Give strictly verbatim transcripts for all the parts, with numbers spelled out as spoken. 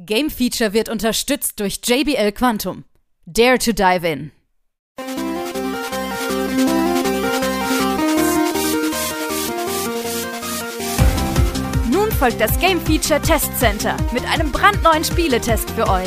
Game Feature wird unterstützt durch J B L Quantum. Dare to dive in. Nun folgt das Game Feature Test Center mit einem brandneuen Spieletest für euch.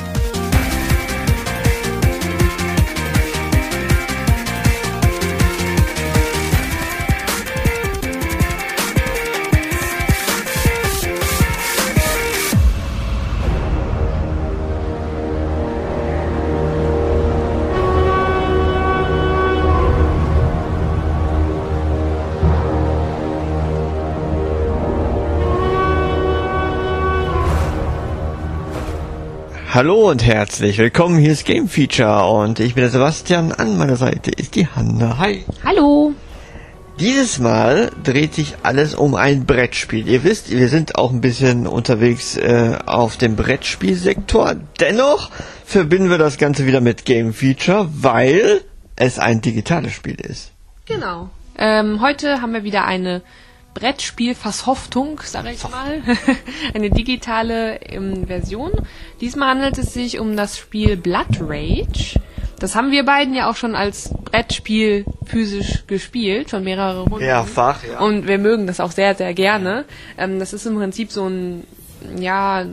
Hallo und herzlich willkommen, hier ist Game Feature und ich bin der Sebastian, an meiner Seite ist die Hanna. Hi. Hallo. Dieses Mal dreht sich alles um ein Brettspiel. Ihr wisst, wir sind auch ein bisschen unterwegs äh, auf dem Brettspielsektor. Dennoch verbinden wir das Ganze wieder mit Game Feature, weil es ein digitales Spiel ist. Genau. Ähm, heute haben wir wieder eine Brettspiel-Versofftung, sage ich mal. Eine digitale ähm, Version. Diesmal handelt es sich um das Spiel Blood Rage. Das haben wir beiden ja auch schon als Brettspiel physisch gespielt, schon mehrere Runden. Mehrfach, ja. Und wir mögen das auch sehr, sehr gerne. Ähm, das ist im Prinzip so ein, ja,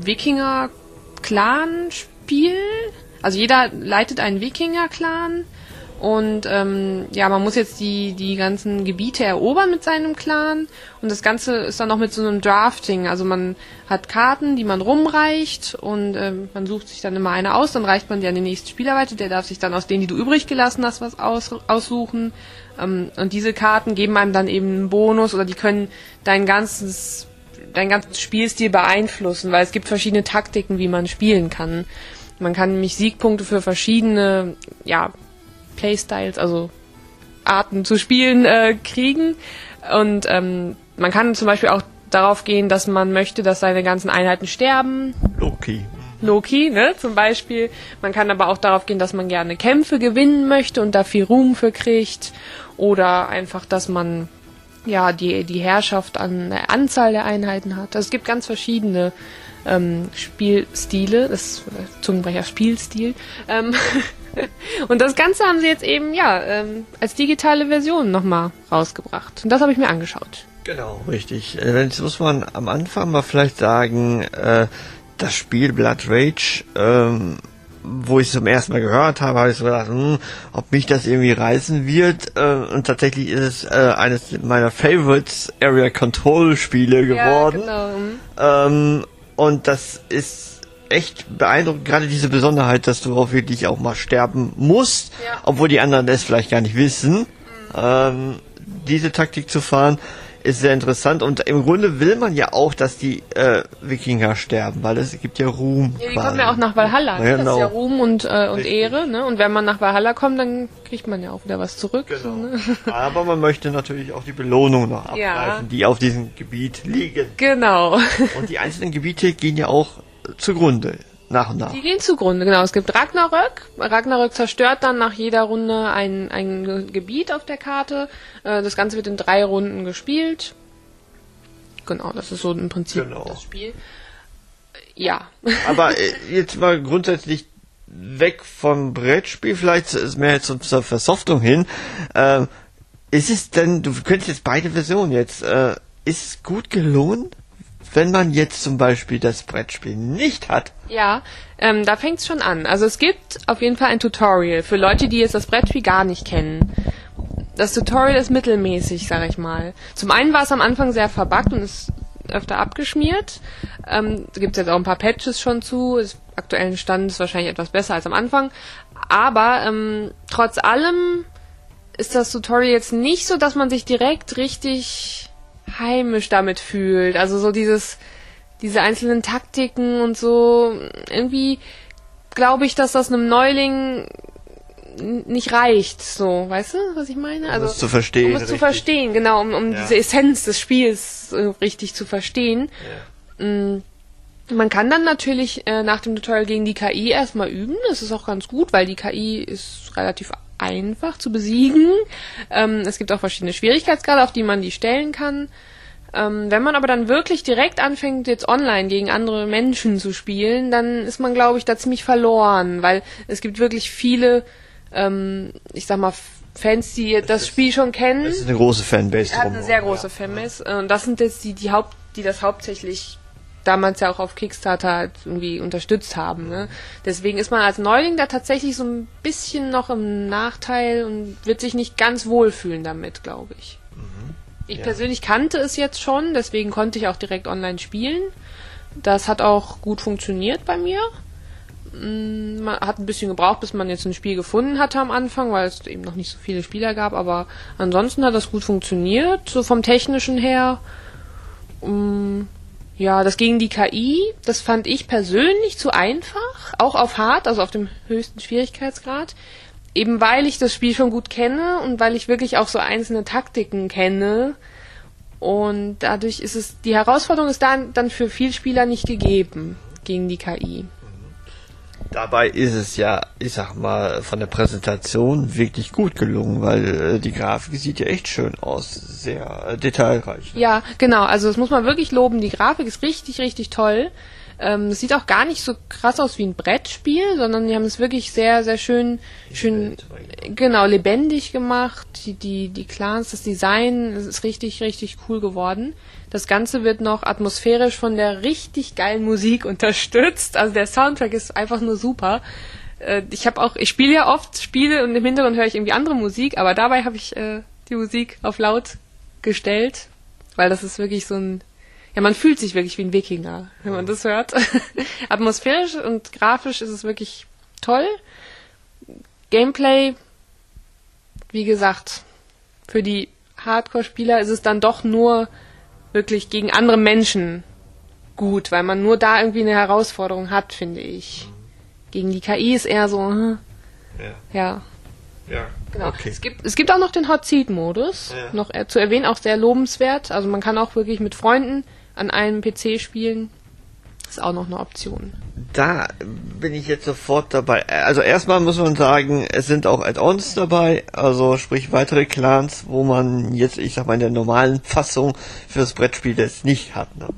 Wikinger-Clan-Spiel. Also jeder leitet einen Wikinger-Clan. Und ähm, ja, man muss jetzt die die ganzen Gebiete erobern mit seinem Clan. Und das Ganze ist dann noch mit so einem Drafting. Also man hat Karten, die man rumreicht und ähm, man sucht sich dann immer eine aus. Dann reicht man die an den nächsten Spieler weiter. Der darf sich dann aus denen, die du übrig gelassen hast, was aus, aussuchen. Ähm, und diese Karten geben einem dann eben einen Bonus oder die können dein ganzes deinen ganzen Spielstil beeinflussen, weil es gibt verschiedene Taktiken, wie man spielen kann. Man kann nämlich Siegpunkte für verschiedene, ja, Playstyles, also Arten zu spielen, äh, kriegen. Und ähm, man kann zum Beispiel auch darauf gehen, dass man möchte, dass seine ganzen Einheiten sterben. Loki. Loki, ne, zum Beispiel. Man kann aber auch darauf gehen, dass man gerne Kämpfe gewinnen möchte und da viel Ruhm für kriegt. Oder einfach, dass man ja die, die Herrschaft an der Anzahl der Einheiten hat. Also es gibt ganz verschiedene ähm, Spielstile. Das ist äh, Zungenbrecher Spielstil. Ähm, Und das Ganze haben sie jetzt eben, ja, ähm, als digitale Version nochmal rausgebracht. Und das habe ich mir angeschaut. Genau, richtig. Äh, jetzt muss man am Anfang mal vielleicht sagen, äh, das Spiel Blood Rage, ähm, wo ich es zum ersten Mal gehört habe, habe ich so gedacht, hm, ob mich das irgendwie reißen wird. Äh, und tatsächlich ist es äh, eines meiner Favorites Area Control Spiele geworden. Ja, genau. Ähm, und das ist echt beeindruckend, gerade diese Besonderheit, dass du auch wirklich auch mal sterben musst, ja, obwohl die anderen es vielleicht gar nicht wissen. Mhm. Ähm, diese Taktik zu fahren ist sehr interessant und im Grunde will man ja auch, dass die äh, Wikinger sterben, weil es gibt ja Ruhm. Ja, die kommen ja auch nach Valhalla, ja, das genau. ist ja Ruhm und, äh, und Ehre, ne? Und wenn man nach Valhalla kommt, dann kriegt man ja auch wieder was zurück. Genau. Ne? Aber man möchte natürlich auch die Belohnung noch abgreifen, ja, die auf diesem Gebiet liegen. Genau. Und die einzelnen Gebiete gehen ja auch zugrunde, nach und nach. Die gehen zugrunde, genau. Es gibt Ragnarök. Ragnarök zerstört dann nach jeder Runde ein, ein Gebiet auf der Karte. Das Ganze wird in drei Runden gespielt. Genau, das ist so im Prinzip genau das Spiel. Ja. Aber jetzt mal grundsätzlich weg vom Brettspiel, vielleicht ist mehr jetzt zur Versoftung hin. Ähm, ist es denn, du könntest jetzt beide Versionen jetzt, äh, ist es gut gelohnt, wenn man jetzt zum Beispiel das Brettspiel nicht hat? Ja, ähm, da fängt's schon an. Also es gibt auf jeden Fall ein Tutorial für Leute, die jetzt das Brettspiel gar nicht kennen. Das Tutorial ist mittelmäßig, sag ich mal. Zum einen war es am Anfang sehr verbuggt und ist öfter abgeschmiert. Ähm, da gibt's jetzt auch ein paar Patches schon zu. Des aktuellen Stand ist wahrscheinlich etwas besser als am Anfang. Aber ähm, trotz allem ist das Tutorial jetzt nicht so, dass man sich direkt richtig heimisch damit fühlt. Also so dieses, diese einzelnen Taktiken und so. Irgendwie glaube ich, dass das einem Neuling nicht reicht, so, weißt du, was ich meine? Also, um es zu verstehen. Um es richtig zu verstehen, genau, um, um ja. diese Essenz des Spiels äh, richtig zu verstehen. Ja. Mm, man kann dann natürlich äh, nach dem Tutorial gegen die K I erstmal üben. Das ist auch ganz gut, weil die K I ist relativ einfach zu besiegen. Ähm, es gibt auch verschiedene Schwierigkeitsgrade, auf die man die stellen kann. Ähm, wenn man aber dann wirklich direkt anfängt, jetzt online gegen andere Menschen zu spielen, dann ist man, glaube ich, da ziemlich verloren, weil es gibt wirklich viele, ähm, ich sag mal, Fans, die das, das Spiel schon kennen. Das ist eine große Fanbase. Er hat eine sehr große ja. Fanbase. Und das sind jetzt die, die Haupt, die das hauptsächlich damals ja auch auf Kickstarter halt irgendwie unterstützt haben. Ne? Deswegen ist man als Neuling da tatsächlich so ein bisschen noch im Nachteil und wird sich nicht ganz wohlfühlen damit, glaube ich. Mhm. Ich ja. persönlich kannte es jetzt schon, deswegen konnte ich auch direkt online spielen. Das hat auch gut funktioniert bei mir. Man hat ein bisschen gebraucht, bis man jetzt ein Spiel gefunden hatte am Anfang, weil es eben noch nicht so viele Spieler gab, aber ansonsten hat das gut funktioniert, so vom Technischen her. Um, ja, das gegen die K I, das fand ich persönlich zu einfach, auch auf Hard, also auf dem höchsten Schwierigkeitsgrad, eben weil ich das Spiel schon gut kenne und weil ich wirklich auch so einzelne Taktiken kenne und dadurch ist es, die Herausforderung ist dann, dann für viele Spieler nicht gegeben gegen die K I. Dabei ist es ja, ich sag mal, von der Präsentation wirklich gut gelungen, weil äh, die Grafik sieht ja echt schön aus, sehr äh, detailreich. Ne? Ja, genau, also das muss man wirklich loben, die Grafik ist richtig, richtig toll. Ähm, es sieht auch gar nicht so krass aus wie ein Brettspiel, sondern die haben es wirklich sehr, sehr schön, schön, genau, lebendig gemacht. Die, die, die Clans, das Design, das ist richtig, richtig cool geworden. Das Ganze wird noch atmosphärisch von der richtig geilen Musik unterstützt. Also der Soundtrack ist einfach nur super. Äh, ich habe auch, ich spiele ja oft Spiele und im Hintergrund höre ich irgendwie andere Musik, aber dabei habe ich äh, die Musik auf laut gestellt, weil das ist wirklich so ein, ja, man fühlt sich wirklich wie ein Wikinger, wenn man das hört. Atmosphärisch und grafisch ist es wirklich toll. Gameplay, wie gesagt, für die Hardcore-Spieler ist es dann doch nur wirklich gegen andere Menschen gut, weil man nur da irgendwie eine Herausforderung hat, finde ich. Gegen die K I ist eher so, hm, ja. ja. Ja, genau. Okay. Es gibt, es gibt auch noch den Hot Seat Modus, ja. noch äh, zu erwähnen, auch sehr lobenswert. Also man kann auch wirklich mit Freunden an einem P C spielen. Ist auch noch eine Option. Da bin ich jetzt sofort dabei. Also erstmal muss man sagen, es sind auch Add-ons dabei, also sprich weitere Clans, wo man jetzt, ich sag mal, in der normalen Fassung für das Brettspiel das nicht hat. Ne?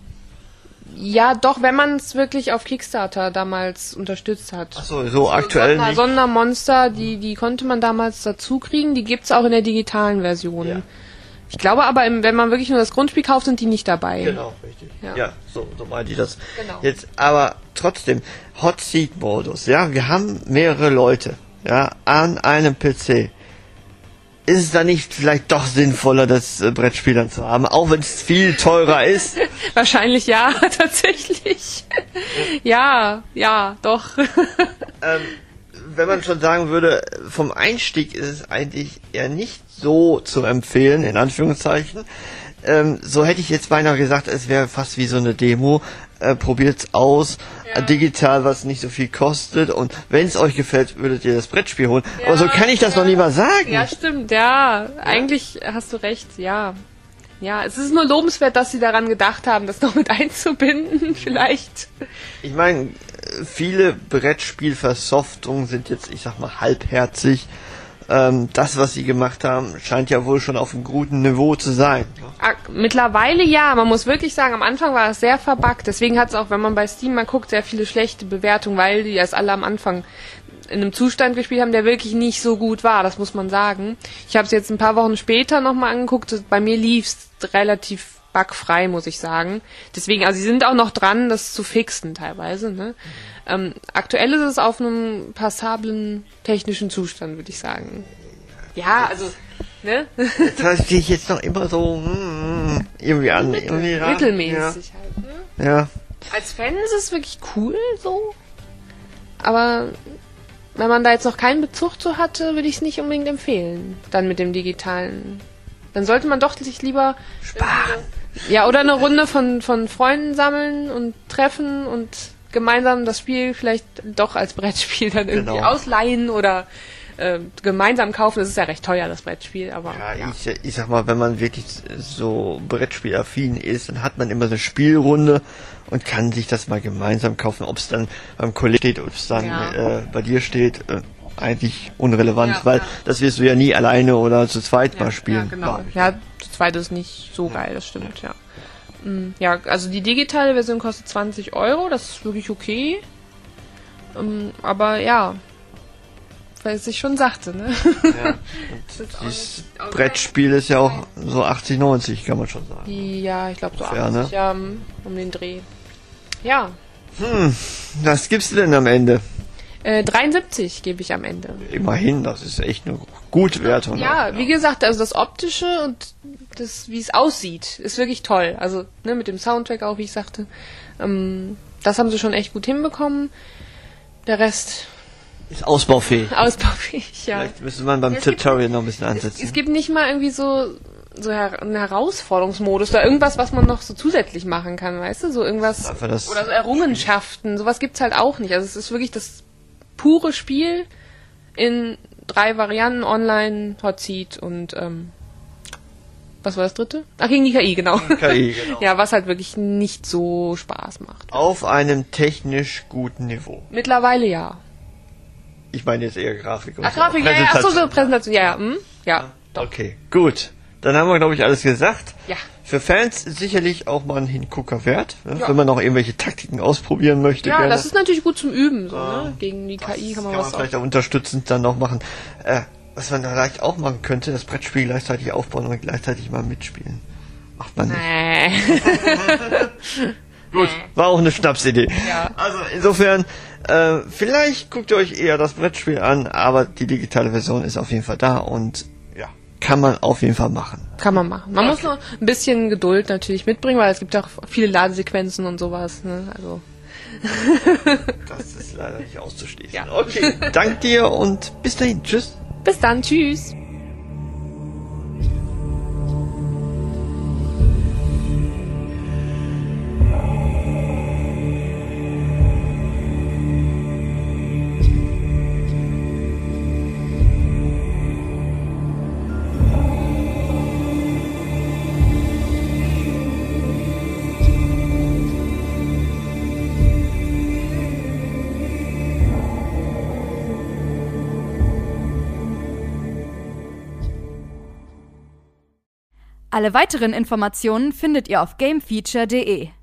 Ja, doch, wenn man es wirklich auf Kickstarter damals unterstützt hat. Ach so, so aktuell Sonder, nicht. Sondermonster, die, die konnte man damals dazu kriegen, die gibt's auch in der digitalen Version. Ja. Ich glaube aber, im, wenn man wirklich nur das Grundspiel kauft, sind die nicht dabei. Genau, richtig. Ja, ja so, so meinte ich das. Genau. Jetzt, aber trotzdem, Hot Seat Modus, ja, wir haben mehrere Leute, ja, an einem P C. Ist es da nicht vielleicht doch sinnvoller, das äh, Brettspiel dann zu haben, auch wenn es viel teurer ist? Wahrscheinlich ja, tatsächlich. ja, ja, doch. ähm, wenn man schon sagen würde, vom Einstieg ist es eigentlich eher nicht so zu empfehlen, in Anführungszeichen. Ähm, so hätte ich jetzt beinahe gesagt, es wäre fast wie so eine Demo. Äh, probiert's aus, ja. digital, was nicht so viel kostet, und wenn es euch gefällt, würdet ihr das Brettspiel holen. Ja, aber so kann ich das ja. noch nie mal sagen. Ja, stimmt, ja. ja. Eigentlich hast du recht, ja. Ja, es ist nur lobenswert, dass sie daran gedacht haben, das noch mit einzubinden, vielleicht. Ich meine, viele Brettspielversoftungen sind jetzt, ich sag mal, halbherzig. Ähm, das, was sie gemacht haben, scheint ja wohl schon auf einem guten Niveau zu sein. Mittlerweile ja, man muss wirklich sagen, am Anfang war es sehr verbuggt. Deswegen hat es auch, wenn man bei Steam mal guckt, sehr viele schlechte Bewertungen, weil die erst alle am Anfang in einem Zustand gespielt haben, der wirklich nicht so gut war, das muss man sagen. Ich habe es jetzt ein paar Wochen später nochmal angeguckt, bei mir lief es relativ bugfrei, muss ich sagen. Deswegen, also sie sind auch noch dran, das zu fixen teilweise. Ne? Ähm, aktuell ist es auf einem passablen technischen Zustand, würde ich sagen. Ja, also, ne? Das stehe ich jetzt noch immer so mm, irgendwie an. Mittel, irgendwie ran. Mittelmäßig ja. halt. Ne? Ja. Als Fan ist es wirklich cool, so. Aber wenn man da jetzt noch keinen Bezug zu hatte, würde ich es nicht unbedingt empfehlen. Dann mit dem digitalen. Dann sollte man doch sich lieber sparen. Ja, oder eine Runde von, von Freunden sammeln und treffen und gemeinsam das Spiel vielleicht doch als Brettspiel dann irgendwie genau. ausleihen oder äh, gemeinsam kaufen. Das ist ja recht teuer, das Brettspiel, aber ja, ja. Ich, ich sag mal, wenn man wirklich so Brettspielaffin ist, dann hat man immer eine Spielrunde und kann sich das mal gemeinsam kaufen. Ob es dann beim Kollegen steht, ob es dann ja. äh, bei dir steht, äh, eigentlich unrelevant, ja, weil ja. das wirst du ja nie alleine oder zu zweit ja, mal spielen. Ja, genau. Ja, zu zweit ist nicht so geil, das stimmt, ja. Ja, also die digitale Version kostet zwanzig Euro, das ist wirklich okay. Um, aber ja, weil es sich schon sagte, ne? Ja. Und dieses Brettspiel ist ja auch so achtzig, neunzig, kann man schon sagen. Ja, ich glaube so Ja, ne? achtzig, ja, um um den Dreh. Ja, Hm, was gibst du denn am Ende? äh, dreiundsiebzig gebe ich am Ende. Immerhin, das ist echt eine gute Wertung. Ja, wie gesagt, also das Optische und das, wie es aussieht, ist wirklich toll. Also, ne, mit dem Soundtrack auch, wie ich sagte. Ähm, das haben sie schon echt gut hinbekommen. Der Rest Ist ausbaufähig. ausbaufähig, ja. Vielleicht müsste man beim Es gibt- Tutorial noch ein bisschen Es, ansetzen. es gibt nicht mal irgendwie so, so her einen Herausforderungsmodus oder irgendwas, was man noch so zusätzlich machen kann, weißt du? So irgendwas. Einfach das Oder so Errungenschaften. Sowas gibt's halt auch nicht. Also es ist wirklich das pure Spiel in drei Varianten, Online, Hot Seat und ähm, was war das dritte? Ach, gegen die K I, genau. K I, genau. Ja, was halt wirklich nicht so Spaß macht. Auf einem technisch guten Niveau. Mittlerweile ja. Ich meine jetzt eher Grafik. und Ach, Grafik, ja, ja, ach so, so, Präsentation, ja, ja, hm? Ja, doch. Okay, gut. Dann haben wir, glaube ich, alles gesagt. Ja. Für Fans sicherlich auch mal ein Hingucker wert, ne? Ja. Wenn man noch irgendwelche Taktiken ausprobieren möchte. Ja, gerne. das ist natürlich gut zum Üben, so, ne? Gegen die K I kann man kann was man vielleicht auch. auch unterstützend dann noch machen. Äh, was man vielleicht auch machen könnte, das Brettspiel gleichzeitig aufbauen und gleichzeitig mal mitspielen. Macht man nicht. Nee. Gut, war auch eine Schnapsidee. Ja. Also insofern, äh, vielleicht guckt ihr euch eher das Brettspiel an, aber die digitale Version ist auf jeden Fall da und ja, kann man auf jeden Fall machen. Kann man machen. Man muss nur ein bisschen Geduld natürlich mitbringen, weil es gibt auch viele Ladesequenzen und sowas, ne? Also. Das ist leider nicht auszuschließen. Ja. Okay, dank dir und bis dahin. Tschüss. Bis dann, tschüss. Alle weiteren Informationen findet ihr auf gamefeature punkt de.